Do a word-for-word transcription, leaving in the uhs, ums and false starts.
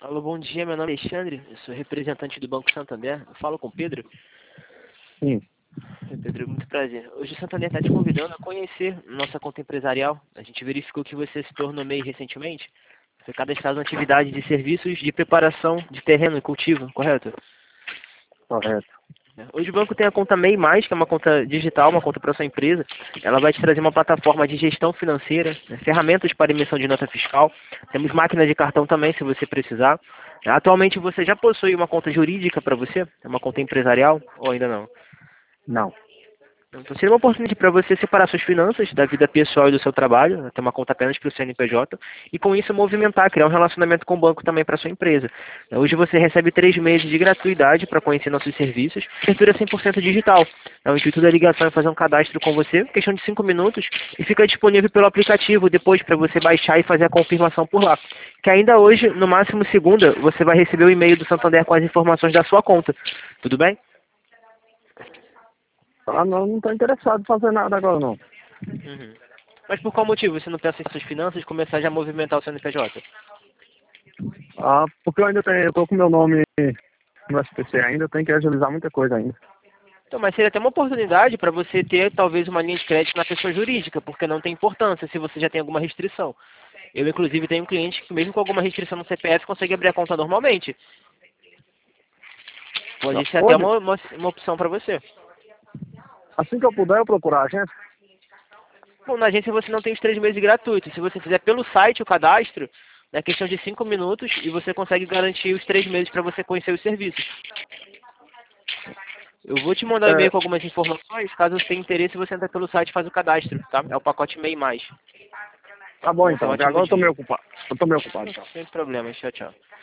Alô, bom dia, meu nome é Alexandre, eu sou representante do Banco Santander, eu falo com o Pedro. Sim. Oi, Pedro, muito prazer. Hoje o Santander está te convidando a conhecer nossa conta empresarial. A gente verificou que você se tornou MEI recentemente. Foi cadastrado na atividade de serviços de preparação de terreno e cultivo, correto? Correto. Hoje o banco tem a conta MEI Mais, que é uma conta digital, uma conta para sua empresa. Ela vai te trazer uma plataforma de gestão financeira, né, ferramentas para emissão de nota fiscal. Temos máquina de cartão também, se você precisar. Atualmente você já possui uma conta jurídica para você? É uma conta empresarial ou ainda não? Não. Então seria uma oportunidade para você separar suas finanças da vida pessoal e do seu trabalho, né, ter uma conta apenas para o C N P J, e com isso movimentar, criar um relacionamento com o banco também para sua empresa. Hoje você recebe três meses de gratuidade para conhecer nossos serviços, abertura cem por cento digital. É o intuito da ligação é fazer um cadastro com você, questão de cinco minutos, e fica disponível pelo aplicativo depois para você baixar e fazer a confirmação por lá. Que ainda hoje, no máximo segunda, você vai receber o e-mail do Santander com as informações da sua conta. Tudo bem? Ah, não, não estou interessado em fazer nada agora, não. Uhum. Mas por qual motivo você não pensa em suas finanças e começar já a movimentar o C N P J? Ah, porque eu ainda tenho, eu tô com meu nome no S P C ainda, tenho que agilizar muita coisa ainda. Então, mas seria até uma oportunidade para você ter talvez uma linha de crédito na pessoa jurídica, porque não tem importância se você já tem alguma restrição. Eu, inclusive, tenho um cliente que mesmo com alguma restrição no C P F consegue abrir a conta normalmente. Pode ser até Pode? uma, uma, uma opção para você. Assim que eu puder, eu procurar a agência. Bom, na agência você não tem os três meses gratuitos. Se você fizer pelo site o cadastro, é questão de cinco minutos e você consegue garantir os três meses para você conhecer os serviços. Eu vou te mandar um É, e-mail com algumas informações. Caso você tenha interesse, você entra pelo site e faz o cadastro, tá? É o pacote MEI Mais. tá bom Bom, tenha então, um porque ótimo agora eu tô dia. meio ocupado. Eu tô meio ocupado, então. Sem problemas. Tchau, tchau.